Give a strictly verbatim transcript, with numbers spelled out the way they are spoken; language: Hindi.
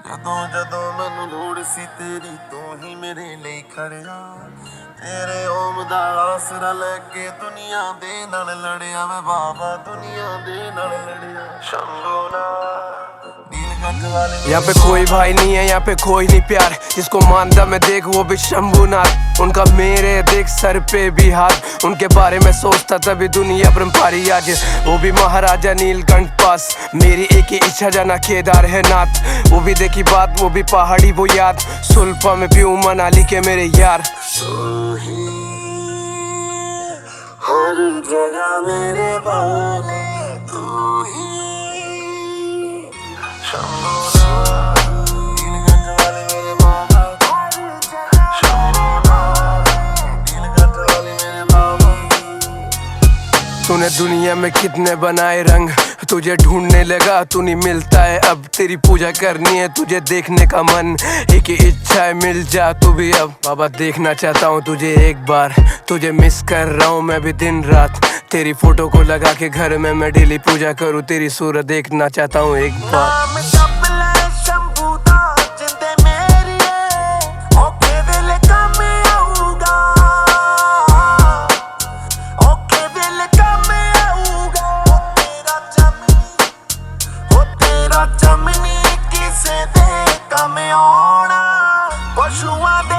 ਜਦੋਂ ਜਦੋਂ ਮੈਨੂੰ ਲੋੜ ਸੀ ਤੇਰੀ ਤੂੰ ਹੀ ਮੇਰੇ ਲਈ ਖੜਿਆ ਤੇਰੇ ਓਮ ਦਾ ਆਸਰਾ ਲੈ ਕੇ ਦੁਨੀਆ ਦੇ ਨਾਲ ਲੜਿਆ ਮੈਂ ਬਾਬਾ ਦੁਨੀਆ ਦੇ ਨਾਲ ਲੜਿਆ शंभू नाथ यहाँ पे कोई भाई नहीं है, यहाँ पे कोई नहीं प्यार। जिसको मानता मैं देख वो भी शंभूनाथ। उनका मेरे देख सर पे भी हाथ। उनके बारे में सोचता तभी दुनिया ब्रह्मचारी आज। वो भी महाराजा नीलकंठ पास। मेरी एक ही इच्छा जाना केदार है नाथ। वो भी देखी बात वो भी पहाड़ी वो याद। सुल्फा में पीऊं मनाली के मेरे यार। तू ही हर जगह मेरे बाले तू ही तूने दुनिया में कितने बनाए रंग तुझे ढूंढने लगा तू नहीं मिलता है अब। तेरी पूजा करनी है तुझे देखने का मन। एक ही इच्छा है मिल जा तू भी अब। बाबा देखना चाहता हूँ तुझे एक बार। तुझे मिस कर रहा हूँ मैं भी दिन रात। तेरी फोटो को लगा के घर में मैं डेली पूजा करूँ। तेरी सूरत देखना चाहता हूँ एक बार। चमनी किसे दे कम आना पशुआं